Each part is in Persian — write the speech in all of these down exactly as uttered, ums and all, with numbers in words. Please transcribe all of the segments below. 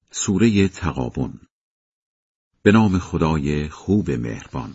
سوره تغابن. به نام خدای خوب مهربان.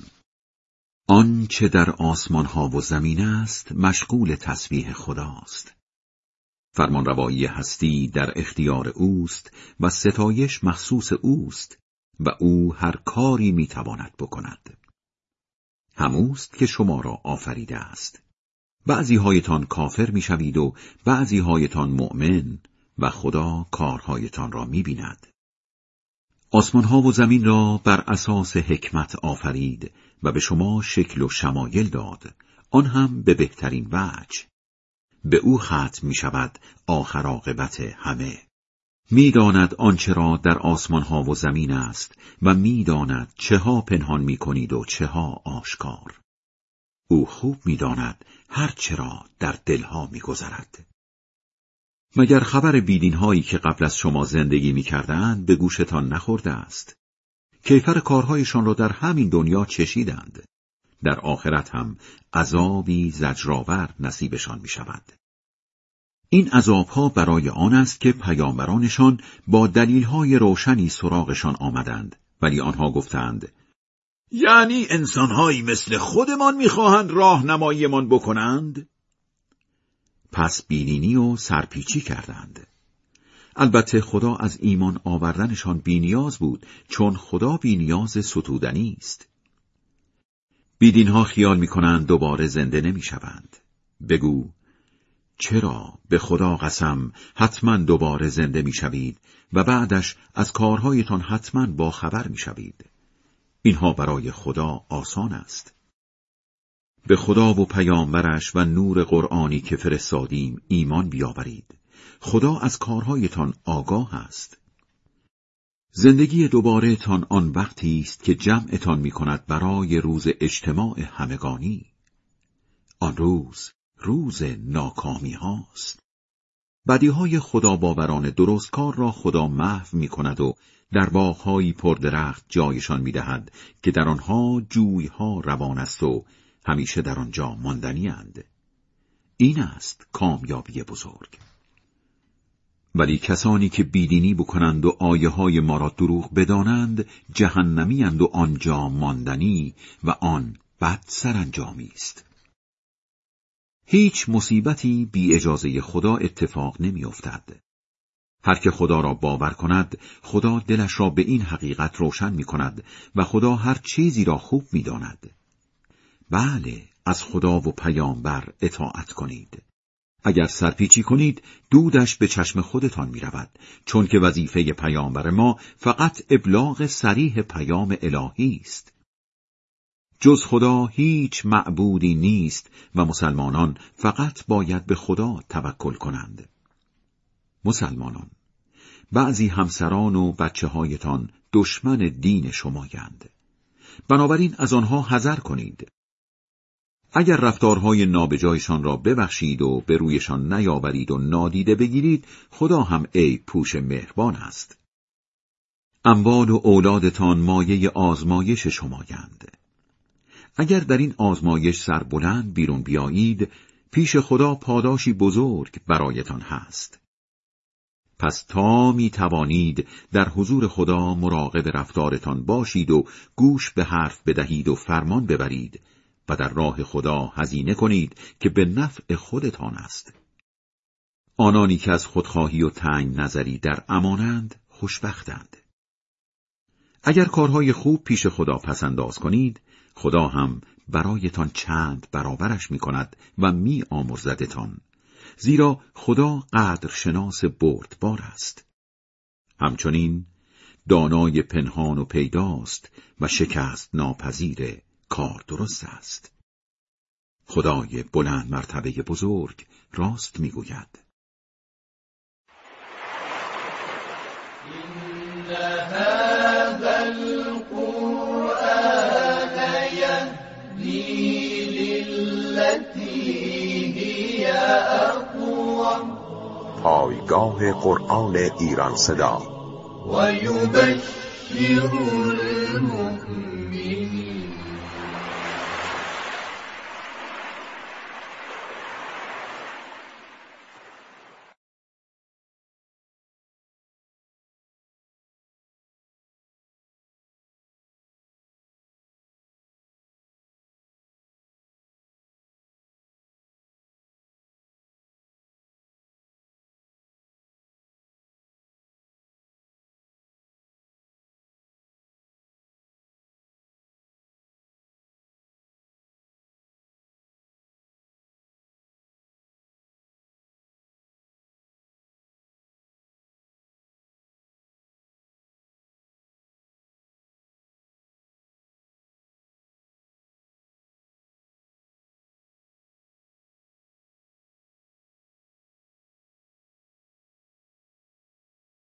آن چه در آسمان ها و زمین است مشغول تسبیح خداست. فرمانروایی هستی در اختیار اوست و ستایش مخصوص اوست و او هر کاری میتواند بکند. هموست که شما را آفریده است. بعضی هایتان کافر میشوید و بعضی هایتان مؤمن و خدا کارهایتان را میبیند. آسمان ها و زمین را بر اساس حکمت آفرید و به شما شکل و شمایل داد، آن هم به بهترین وجه. به او ختم می شود آخر عاقبت همه. می داند آنچه را در آسمان ها و زمین است و می داند چه ها پنهان می کنید و چه ها آشکار. او خوب می داند هر چه را در دلها می گذرد. مگر خبر بیدین هایی که قبل از شما زندگی می کردند به گوشتان نخورده است؟ کیفر کارهایشان را در همین دنیا چشیدند. در آخرت هم عذابی زجرآور نصیبشان می شود. این عذابها برای آن است که پیامبرانشان با دلیلهای روشنی سراغشان آمدند، ولی آنها گفتند یعنی انسانهایی مثل خودمان میخواهند راهنماییمان بکنند؟ پس بینینی و سرپیچی کردند. البته خدا از ایمان آوردنشان بینیاز بود، چون خدا بینیاز ستودنی است. بیدینها خیال میکنند دوباره زنده نمیشوند. بگو چرا؟ به خدا قسم حتما دوباره زنده میشوید و بعدش از کارهایتان حتما با خبر میشوید. اینها برای خدا آسان است. به خدا و پیامبرش و نور قرآنی که فرستادیم ایمان بیاورید. خدا از کارهایتان آگاه است. زندگی دوباره تان آن وقتی است که جمعتان می کند برای روز اجتماع همگانی. آن روز روز ناکامی هاست. بدیهای خدا باوران درستکار را خدا محو می کند و در باغ‌هایی پردرخت جایشان می دهد که در آنها جویها روان است و همیشه در آنجا ماندنی اند. این است کامیابی بزرگ. ولی کسانی که بیدینی بکنند و آیه های ما را دروغ بدانند جهنمی اند و آنجا ماندنی و آن بد سرانجامی است. هیچ مصیبتی بی اجازه خدا اتفاق نمی افتد. هر که خدا را باور کند خدا دلش را به این حقیقت روشن می کند و خدا هر چیزی را خوب می داند. بله، از خدا و پیامبر اطاعت کنید. اگر سرپیچی کنید دودش به چشم خودتان می رود، چون که وظیفه پیامبر ما فقط ابلاغ صریح پیام الهی است. جز خدا هیچ معبودی نیست و مسلمانان فقط باید به خدا توکل کنند. مسلمانان، بعضی همسران و بچه هایتان دشمن دین شمایند. بنابراین از آنها حذر کنید. اگر رفتارهای نابجایشان را ببخشید و به رویشان نیاورید و نادیده بگیرید، خدا هم عیب پوش مهربان است. اموال و اولادتان مایه آزمایش شمایند. اگر در این آزمایش سربلند بیرون بیایید، پیش خدا پاداشی بزرگ برایتان هست. پس تا می توانید در حضور خدا مراقب رفتارتان باشید و گوش به حرف بدهید و فرمان ببرید و در راه خدا هزینه کنید که به نفع خودتان است. آنانی که از خودخواهی و تنگ نظری در امانند خوشبختند. اگر کارهای خوب پیش خدا پسنداز کنید، خدا هم برایتان چند برابرش می کند و می آمرزدتان، زیرا خدا قدرشناس بردبار است. همچنین دانای پنهان و پیداست و شکست ناپذیر کار درست است. خدای بلند مرتبه بزرگ راست می گوید. إن هذا القرآن يهدي للتي هي أقوم. پایگاه قرآن ایران صدا. و یبشر المؤمنین